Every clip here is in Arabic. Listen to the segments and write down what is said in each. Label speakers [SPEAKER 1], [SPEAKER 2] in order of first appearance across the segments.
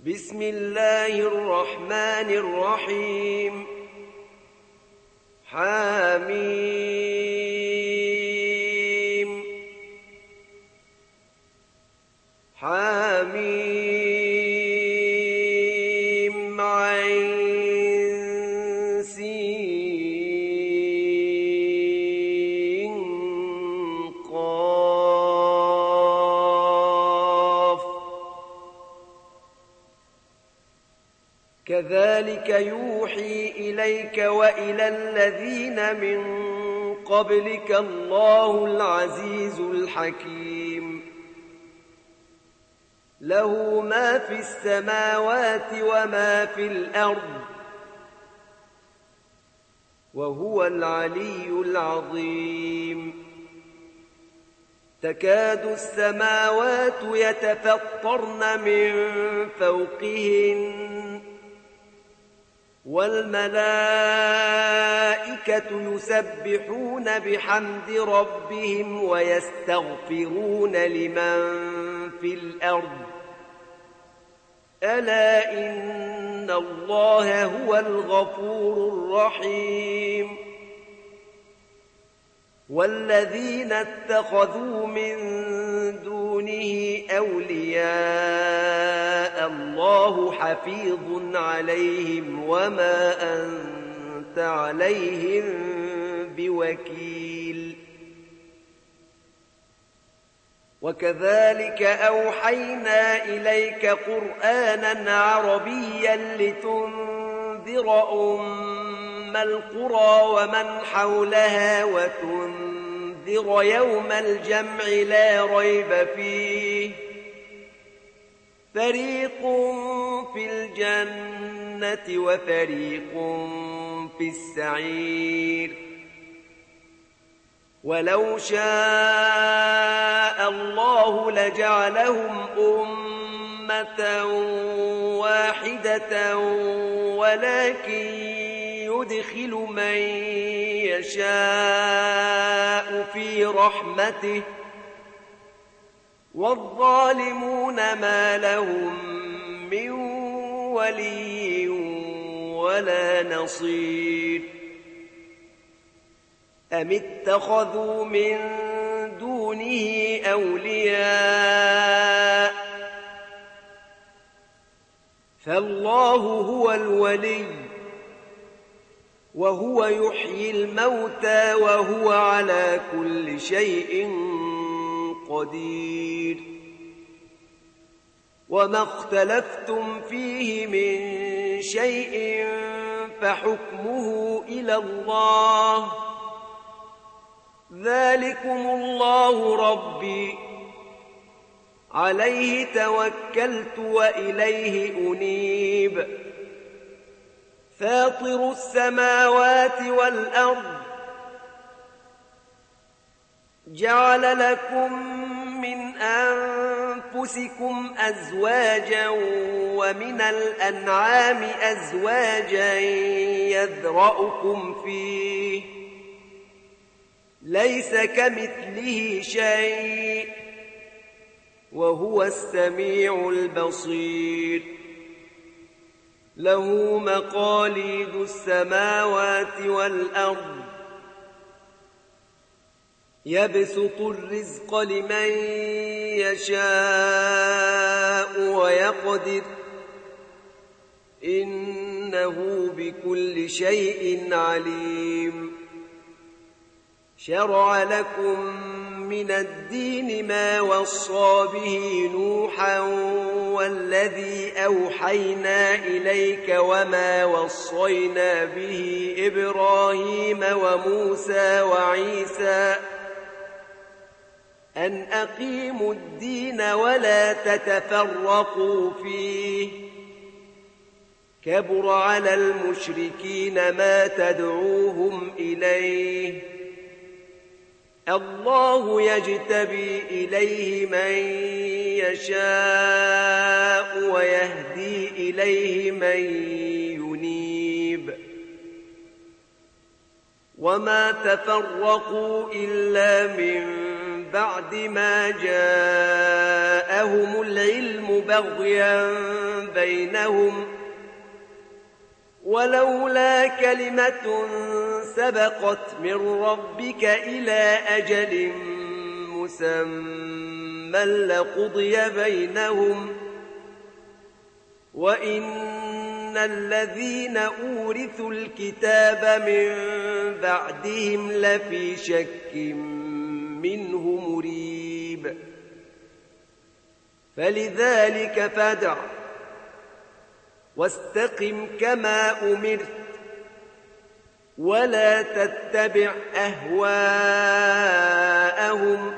[SPEAKER 1] بسم الله الرحمن الرحيم حميم حميم عين سين قاف كذلك يوحي إليك وإلى الذين من قبلك الله العزيز الحكيم له ما في السماوات وما في الأرض وهو العلي العظيم تكاد السماوات يتفطرن من فوقهن والملائكة يسبحون بحمد ربهم ويستغفرون لمن في الأرض ألا إن الله هو الغفور الرحيم والذين اتخذوا من دونه أولياء الله حفيظ عليهم وما أنت عليهم بوكيل وكذلك أوحينا إليك قرآنا عربيا لتنذر أم القرى ومن حولها وتنذر يوم الجمع لا ريب فيه فريق في الجنة وفريق في السعير ولو شاء الله لجعلهم أمة واحدة ولكن يدخل من يشاء في رحمته والظالمون ما لهم من ولي ولا نصير أم اتخذوا من دونه أولياء فالله هو الولي وهو يحيي الموتى وهو على كل شيء قدير وما اختلفتم فيه من شيء فحكمه إلى الله ذلكم الله ربي عليه توكلت وإليه أنيب فاطر السماوات والأرض جعل لكم من أنفسكم أزواجا ومن الأنعام أزواجا يذرأكم فيه ليس كمثله شيء وهو السميع البصير له مقاليد السماوات والأرض يبسط الرزق لمن يشاء ويقدر إنه بكل شيء عليم شرع لكم من الدين ما وصى به نوحا والذي أوحينا إليك وما وصينا به إبراهيم وموسى وعيسى أن أقيموا الدين ولا تتفرقوا فيه كبر على المشركين ما تدعوهم إليه الله يجتبي إليه من يشاء ويهدي إليه من ينيب وما تفرقوا إلا من بعد ما جاءهم العلم بغيا بينهم بينهم ولولا كلمة سبقت من ربك إلى أجل مسمى لقضي بينهم وإن الذين أورثوا الكتاب من بعدهم لفي شك منه مريب فلذلك فادع واستقم كما أمرت ولا تتبع أهواءهم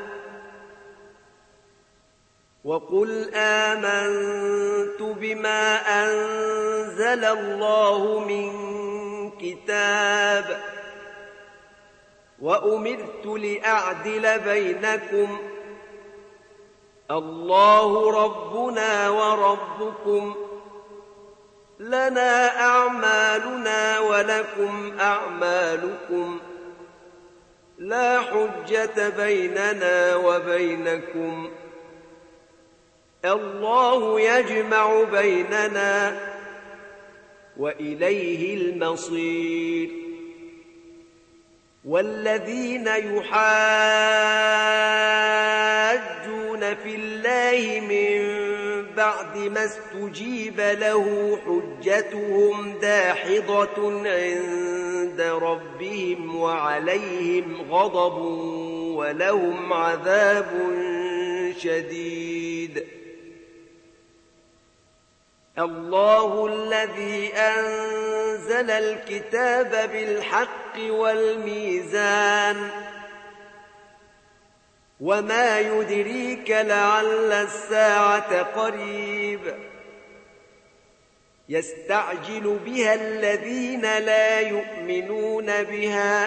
[SPEAKER 1] وقل آمنت بما أنزل الله من كتاب وأمرت لأعدل بينكم الله ربنا وربكم لنا أعمالنا ولكم أعمالكم لا حجة بيننا وبينكم الله يجمع بيننا وإليه المصير والذين يحاجون في الله من بعد ما استجيب له حجتهم داحضة عند ربهم وعليهم غضب ولهم عذاب شديد الله الذي أنزل الكتاب بالحق والميزان وما يدريك لعل الساعة قريب يستعجل بها الذين لا يؤمنون بها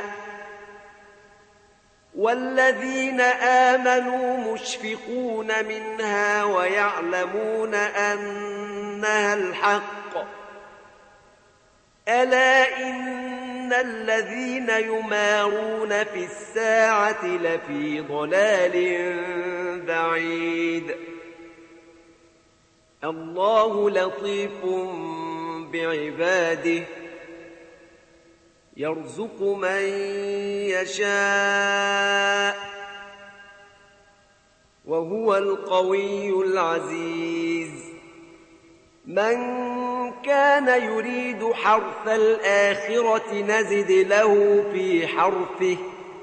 [SPEAKER 1] والذين آمنوا مشفقون منها ويعلمون أنها الحق ألا إن الذين يمارون في الساعة لفي ضلال بعيد الله لطيف بعباده يرزق من يشاء وهو القوي العزيز من كان يريد حرث الآخرة نزد له في حرثه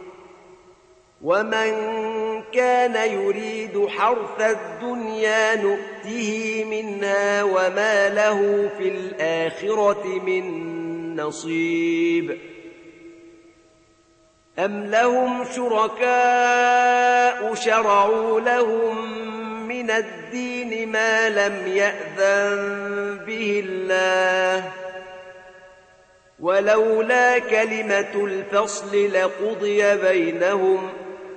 [SPEAKER 1] ومن كان يريد حرث الدنيا نؤته منها وما له في الآخرة من نصيب أم لهم شركاء شرعوا لهم من الدين ما لم يأذن به الله ولولا كلمة الفصل لقضي بينهم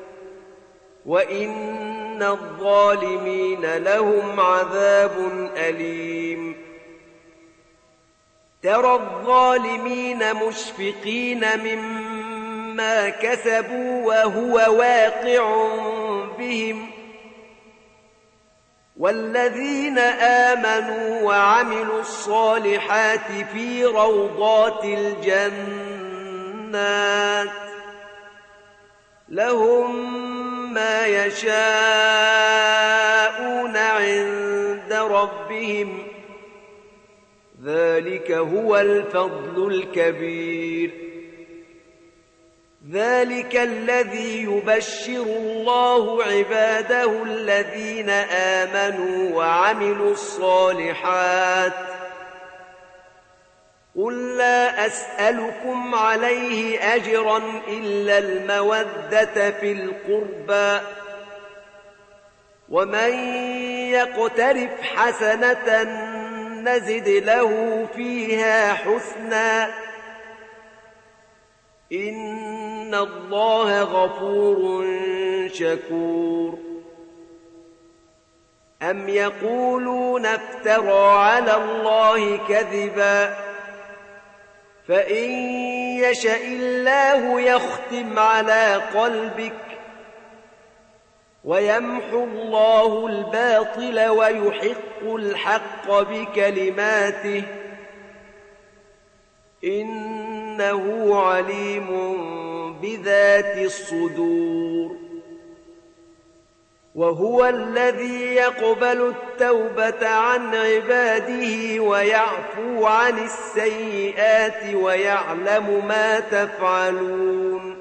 [SPEAKER 1] وإن الظالمين لهم عذاب أليم ترى الظالمين مشفقين مما كسبوا وهو واقع بهم والذين آمنوا وعملوا الصالحات في روضات الجنات لهم ما يشاءون عند ربهم ذلك هو الفضل الكبير ذلك الذي يبشر الله عباده الذين آمنوا وعملوا الصالحات قل لا أسألكم عليه أجرا إلا المودة في القربى ومن يقترف حسنة نزد له فيها حسنا إن الله غفور شكور أم يقولون افترى على الله كذبا فإن يشأ الله يختم على قلبك ويمحو الله الباطل ويحق الحق بكلماته إنه عليم بذات الصدور وهو الذي يقبل التوبة عن عباده ويعفو عن السيئات ويعلم ما تفعلون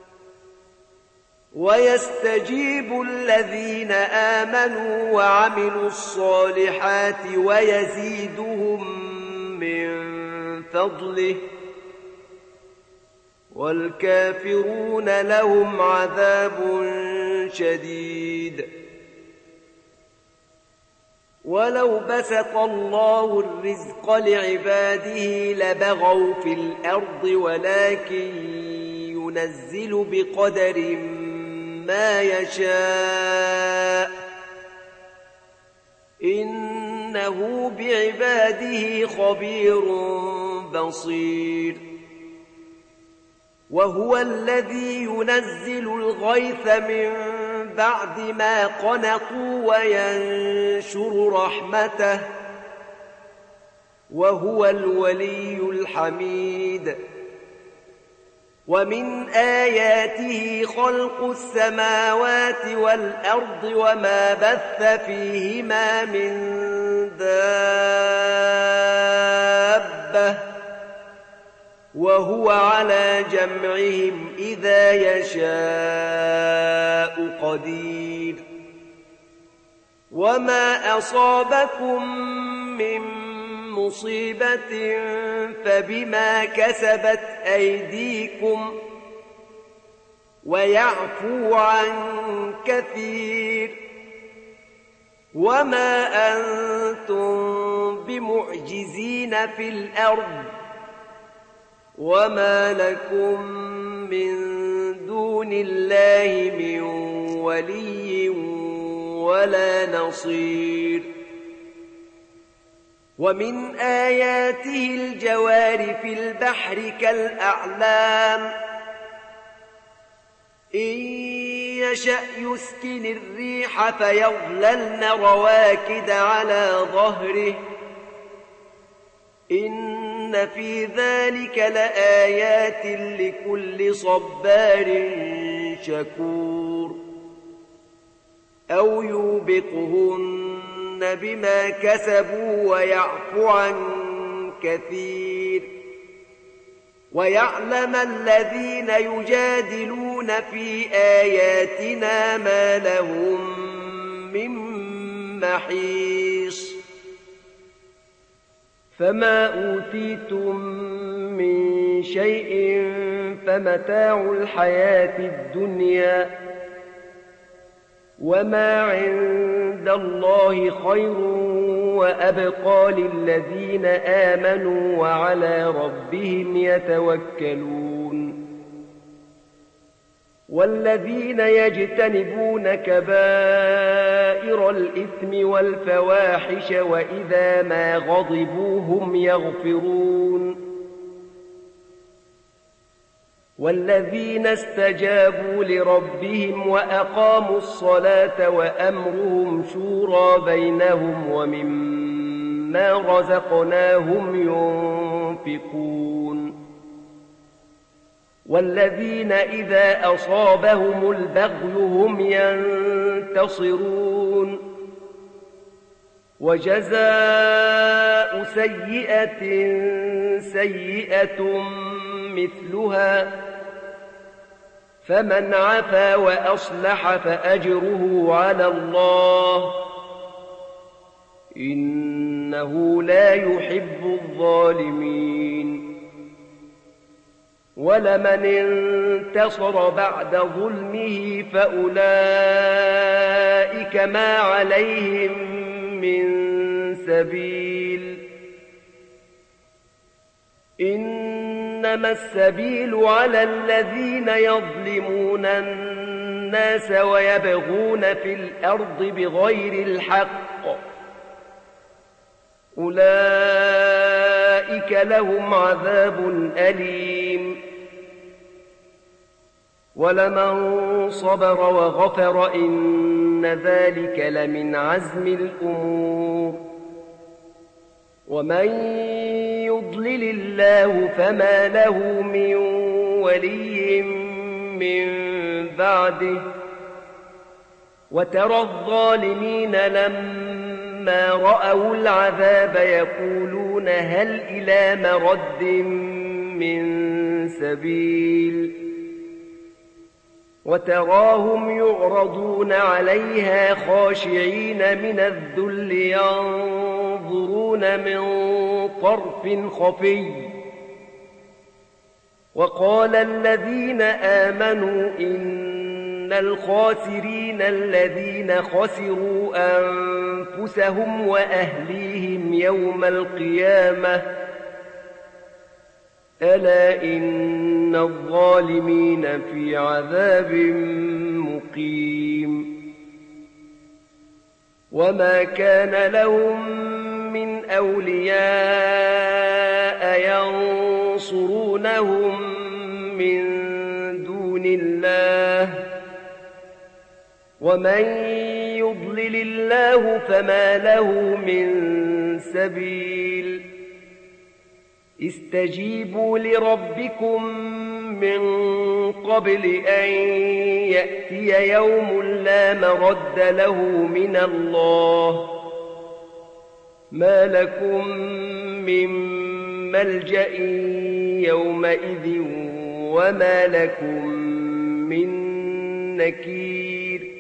[SPEAKER 1] ويستجيب الذين آمنوا وعملوا الصالحات ويزيدهم من فضله والكافرون لهم عذاب شديد ولو بسط الله الرزق لعباده لبغوا في الأرض ولكن ينزل بقدر ما يشاء إنه بعباده خبير بصير وهو الذي ينزل الغيث من بعد ما قنطوا وينشر رحمته وهو الولي الحميد ومن آياته خلق السماوات والأرض وما بث فيهما من دابة وهو على جمعهم إذا يشاء قدير وما أصابكم من مصيبة فبما كسبت أيديكم ويعفو عن كثير وما أنتم بمعجزين في الأرض وما لكم من دون الله من ولي ولا نصير ومن آياته الجوار في البحر كالأعلام إن يشأ يسكن الريح فيظللن رواكد على ظهره إن في ذلك لآيات لكل صبار شكور أو يوبقهن بما كسبوا ويعفو عن كثير ويعلم الذين يجادلون في آياتنا ما لهم من محيص فما أوتيتم من شيء فمتاع الحياة الدنيا وما عند الله خير وأبقى للذين آمنوا وعلى ربهم يتوكلون والذين يجتنبون كبائر الإثم والفواحش وإذا ما غضبوا هم يغفرون والذين استجابوا لربهم وأقاموا الصلاة وأمرهم شورى بينهم ومما رزقناهم ينفقون والذين إذا أصابهم البغي هم ينتصرون وجزاء سيئة سيئة مثلها فمن عفا وأصلح فأجره على الله إنه لا يحب الظالمين ولمن انتصر بعد ظلمه فأولئك ما عليهم من سبيل إنما السبيل على الذين يظلمون الناس ويبغون في الأرض بغير الحق أولئك لهم عذاب أليم ولمن صبر وغفر إن ذلك لمن عزم الأمور ومن يضلل الله فما له من ولي من بعده وترى الظالمين لما رأوا العذاب يقولون هل إلى مرد من سبيل وتراهم يعرضون عليها خاشعين من الذل ينظرون من طرف خفي وقال الذين آمنوا إن الخاسرين الذين خسروا أنفسهم وأهليهم يوم القيامة ألا إن الظالمين في عذاب مقيم وما كان لهم من أولياء ينصرونهم من دون الله ومن يضلل الله فما له من سبيل استجيبوا لربكم من قبل أن يأتي يوم لا مرد له من الله ما لكم من ملجأ يومئذ وما لكم من نكير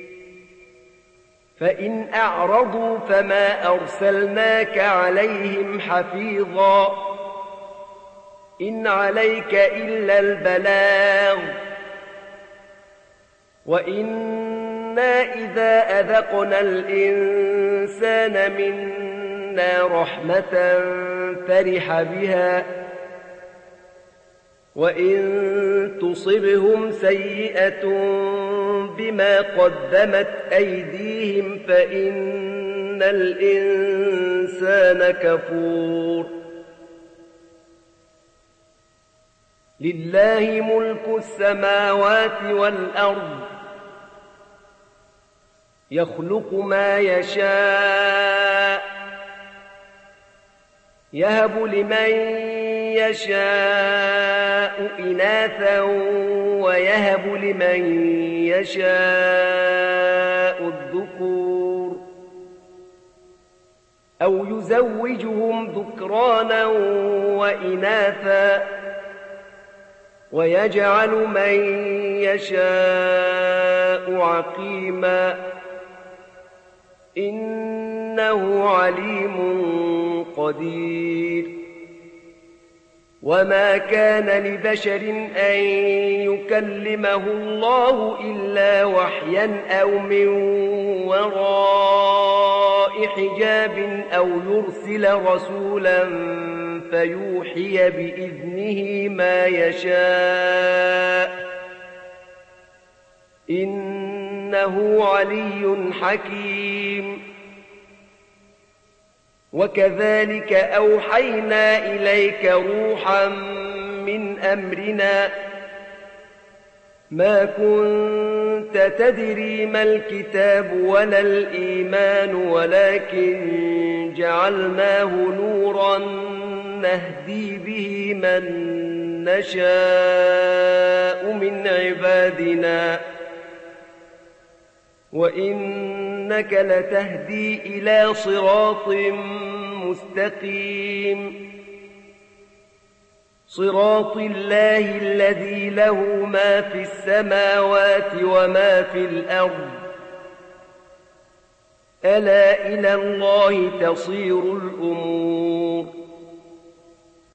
[SPEAKER 1] فإن أعرضوا فما أرسلناك عليهم حفيظا إن عليك إلا البلاغ وإنا إذا أذقنا الإنسان منا رحمة فرح بها وإن تصبهم سيئة بما قدمت أيديهم فإن الإنسان كفور لله ملك السماوات والأرض يخلق ما يشاء يهب لمن يشاء إناثا ويهب لمن يشاء الذكور أو يزوجهم ذكرانا وإناثا ويجعل من يشاء عقيما إنه عليم قدير وما كان لبشر أن يكلمه الله إلا وحيا أو من وراء حجاب أو يرسل رسولا فيوحي بإذنه ما يشاء إنه علي حكيم وكذلك أوحينا إليك روحا من أمرنا ما كنت تدري ما الكتاب ولا الإيمان ولكن جعلناه نورا نهدي به من نشاء من عبادنا وإنك لتهدي إلى صراط مستقيم صراط الله الذي له ما في السماوات وما في الأرض ألا إلى الله تصير الأمور